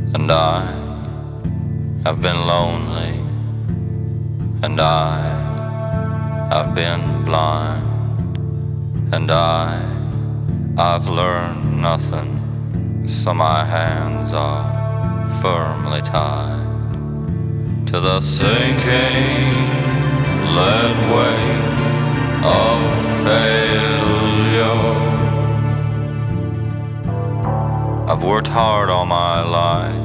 And I have been lonely, and I have been blind, and I've learned nothing, so my hands are firmly tied to the sinking lead weight of failure. I've worked hard all my life.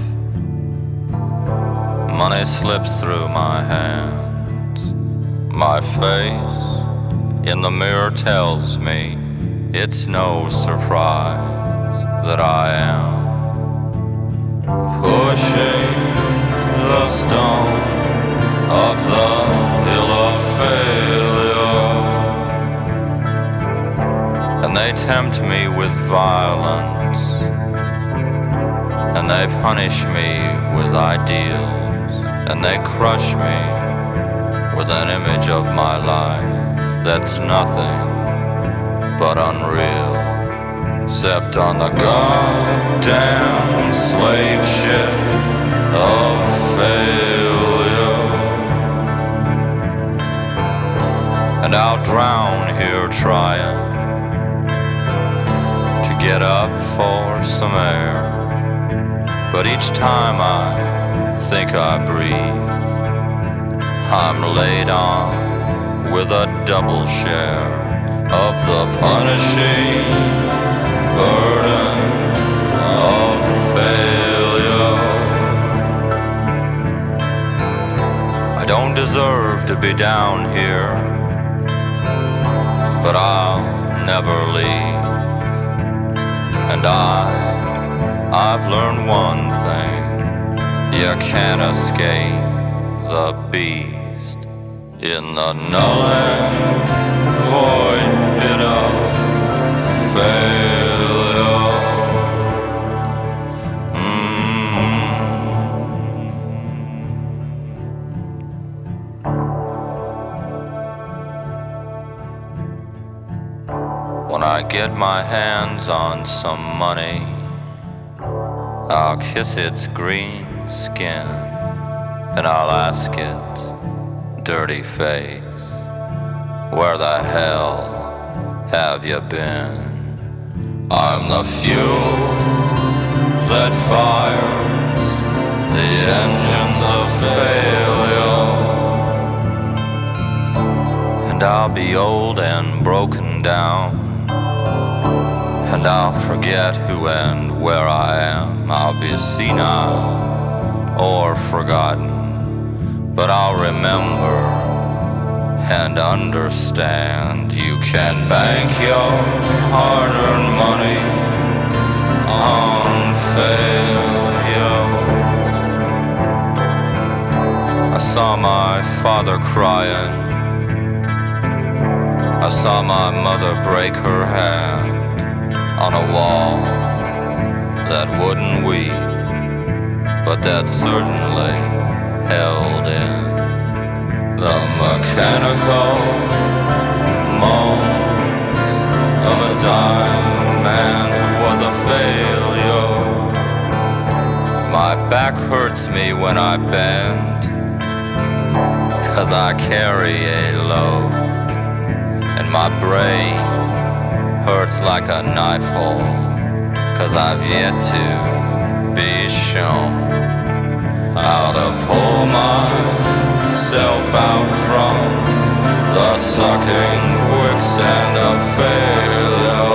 Money slips through my hands. My face in the mirror tells me it's no surprise that I am pushing the stone up the hill of failure. And they tempt me with violence, and they punish me with ideals, and they crush me with an image of my life that's nothing but unreal, except on the goddamn slave ship of failure. And I'll drown here trying to get up for some air, but each time I think I breathe, I'm laid on with a double share of the punishing burden of failure. I don't deserve to be down here, but I'll never leave. And I've learned one thing: you can't escape the beast in the null and void pit of failure. When I get my hands on some money, I'll kiss its green skin, and I'll ask its dirty face, where the hell have you been? I'm the fuel that fires the engines of failure. And I'll be old and broken down, and I'll forget who and where I am. I'll be senile or forgotten, but I'll remember and understand. You can bank your hard-earned money on failure. I saw my father crying. I saw my mother break her hand on a wall that wouldn't weep, but that certainly held in the mechanical moans of a dying man who was a failure. My back hurts me when I bend, 'cause I carry a load, and my brain hurts like a knife hole, 'cause I've yet to be shown how to pull myself out from the sucking quicksand of failure.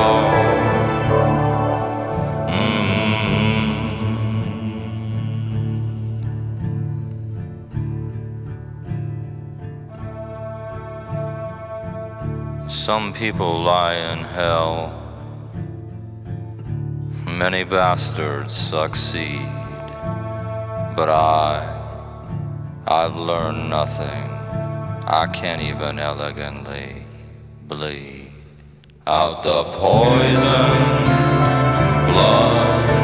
Some people lie in hell, many bastards succeed, but I've learned nothing. I can't even elegantly bleed out the poison blood